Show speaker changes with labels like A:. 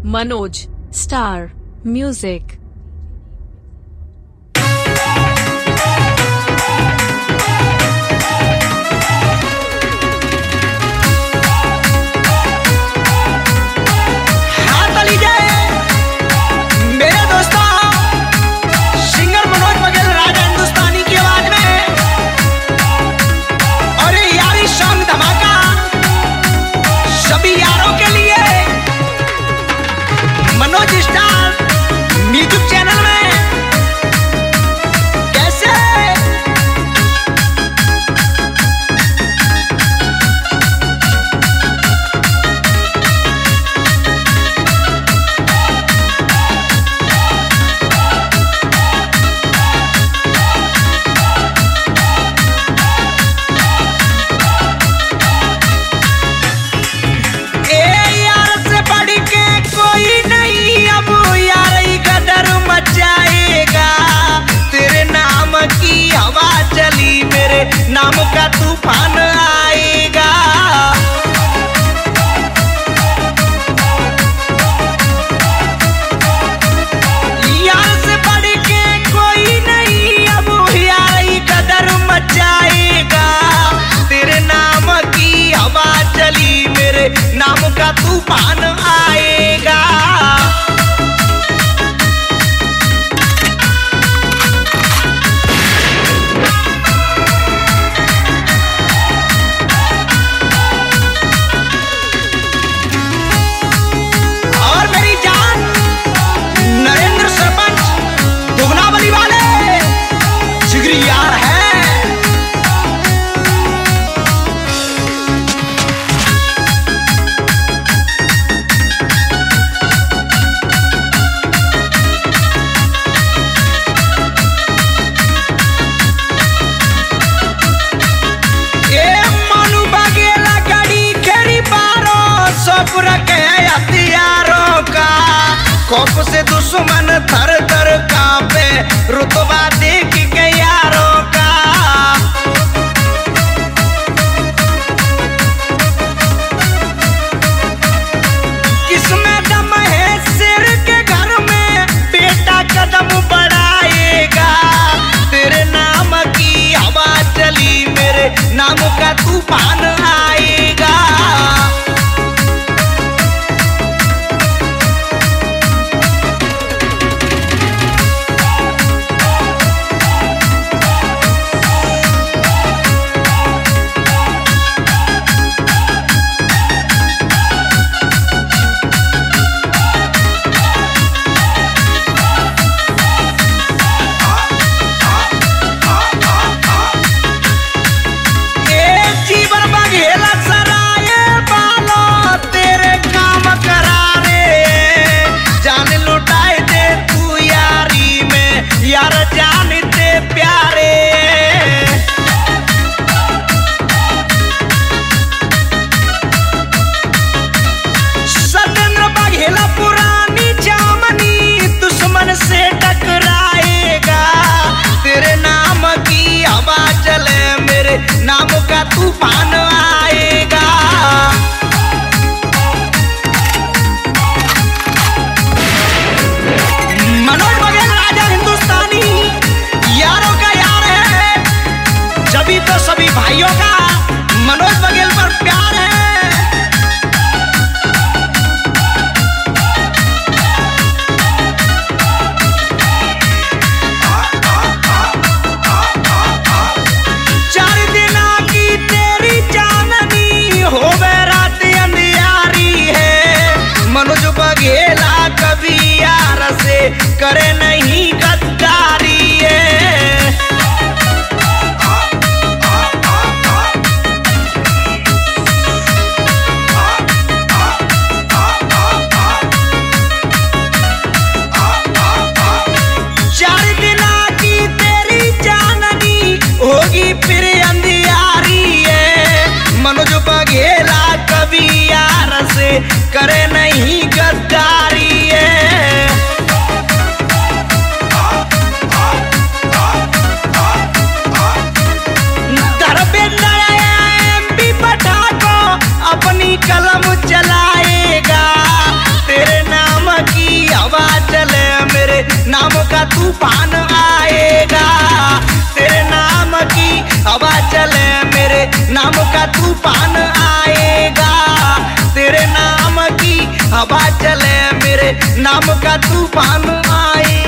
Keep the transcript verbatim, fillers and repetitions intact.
A: Manoj Star Music.
B: YouTube channel में कैसे ए यार से बढ़ के कोई नहीं, अब यार गदर मचाएगा। तेरे नाम की हवा चली, मेरे नाम का तूफान आएगा। यार से बढ़ के कोई नहीं, अब यार गदर मचाएगा। तेरे नाम की हवा चली, मेरे नाम का तूफान आएगा। और मेरी जान नरेंद्र सरपंच दुगनावली वाले जिगरी यार है। खौफ से दुश्मन थर थर कांपे, रुतबा देख के यारों का। किसमें दम है शेर के घर में, बेटा कदम बढ़ाएगा। तेरे नाम की हवा चली, मेरे नाम का तूफान आएगा। यार जानते प्यारे सतेंद्र बघेला पुरानी जामनी, दुश्मन से टकराएगा। तेरे नाम की हवा चले, मेरे नाम का तूफान आएगा। मनोज बघेल राजा हिंदुस्तानी यारों का यार है, जभी तो सभी भाइयों का मनोज बघेल पर प्यार है। चार दिना की तेरी चांदनी, होवे रात अंधियारी है। मनोज बघेला कभी यार से करे नहीं गद्दारी है। चार दिना की तेरी चांदनी, होगी फिर अंधियारी है। मनोज बघेला कभी यार से करे नहीं गद्दारी है। अपनी कलम चलाएगा। तेरे नाम का तूफान आएगा, तेरे नाम की हवा चले मेरे नाम का तूफान आएगा।